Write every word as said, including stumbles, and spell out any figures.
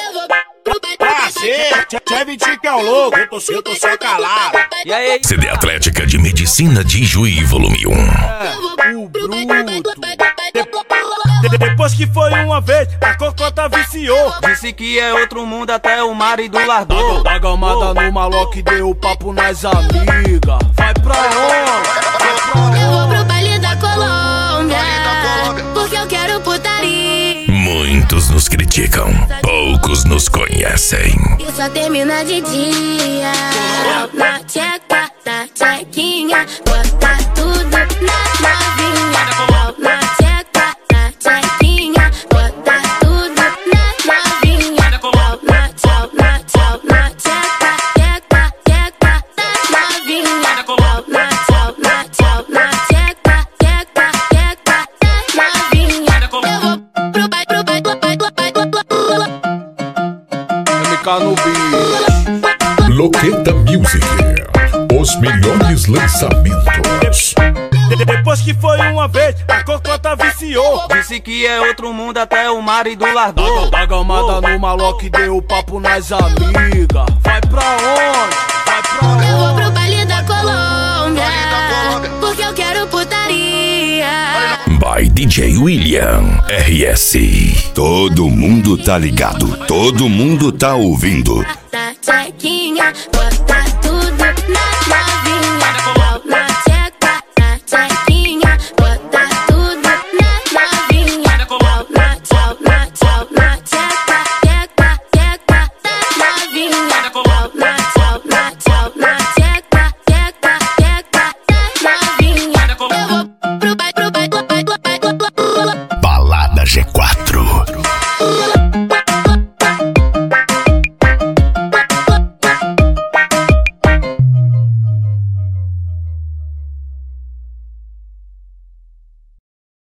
Prazer, Tcheviti que é o louco, eu tô, eu tô só calado. E aí? C D Atlética de Medicina de Juí, volume um. É, o bruto. De, de, depois que foi uma vez, a cocota viciou. Disse que é outro mundo, até o marido largou. Dá gamada no maloque e deu papo nas amigas. Vai pra onde? Eu vou pro baile da Colômbia, porque eu quero putaria. Muitos nos criticam, poucos nos conhecem. E só termina de dia. Na tcheca, na tchequinha, bota tudo na novinha. Na tcheca, na tchequinha, bota tudo na novinha. Na tchau, na tchau, na tcheca, tcheca, tcheca, na novinha. Na tchau, na tchau, na tcheca, tcheca, tcheca, na novinha. Eu vou pro baile, pro baile, pro baile, pro baile, pro baile. M K no beat. Loqueta Music, os melhores lançamentos. De, de, depois que foi uma vez, a cocota viciou. Disse que é outro mundo, até o marido largou. Dá gamada no maloque e deu papo nas amigas. Vai pra onde? Vai pra onde? Eu vou pro baile da Colômbia, porque eu quero putaria. By D J William R S. Todo mundo tá ligado, todo mundo tá ouvindo. Na tchequinha, bota